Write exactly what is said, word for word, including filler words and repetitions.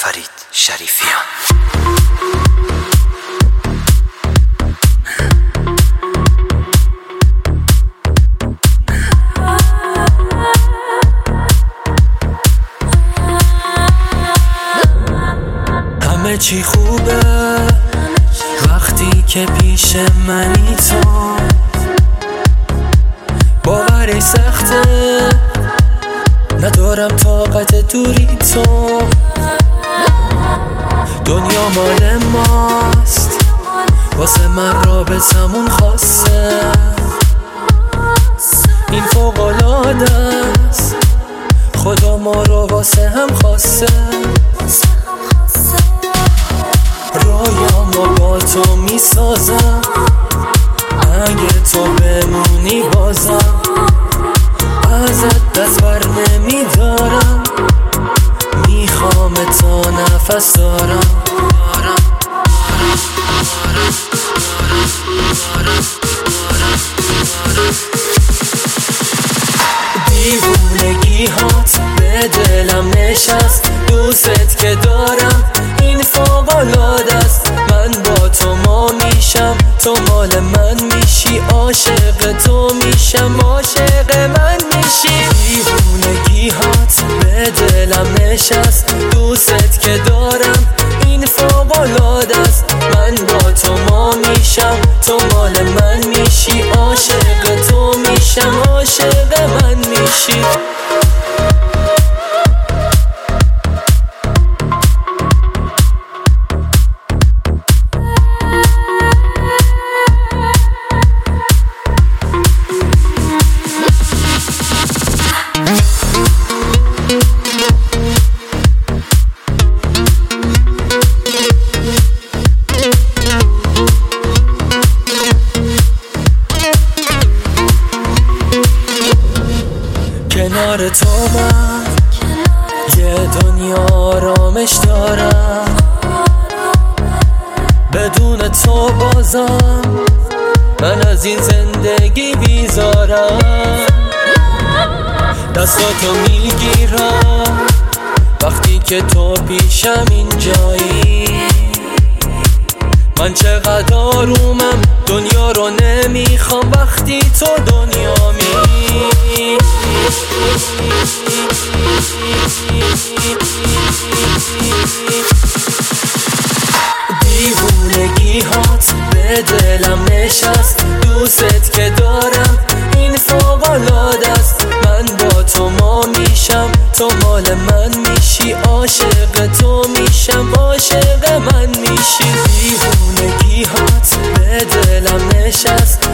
فرید شریفیان. همه چی خوبه وقتی که پیش منی تو، باوری سخته ندارم طاقت دوری تو. دنیا مال ماست واسه من رابطمون خاصه، این فوق‌العاده است خدا ما رو واسه هم خواسته. رایامو با تو میسازم اگه تو بمونی بازم، ازت دست بر نمیدارم میخوام تا نفس دارم. دیوونگی هات به دلم نشست، دوست که دارم این فوق‌العاده است. من با تو ما میشم تو مال من میشی، عاشق تو میشم عاشق من میشی. دیوونگی هات به دلم نشست، دوست که دارم این فوق‌العاده است. من با تو ما میشم تو مال من میشی، عاشق تو میشم عاشق من میشی. کنار تو من یه دنیا آرامش دارم، بدون تو بازم من از این زندگی بیزارم. دستاتو میگیرم وقتی که تو پیشم اینجایی، من چقدر آرومم دنیا رو نمیخوام وقتی تو دنیا می. دیوونگی هات به دلم نشست، دوست که دارم این فوق‌العاده است. من با تو ما میشم تو مال من میشی، عاشق تو میشم عاشق من میشی. دیوونگی هات به دلم نشست،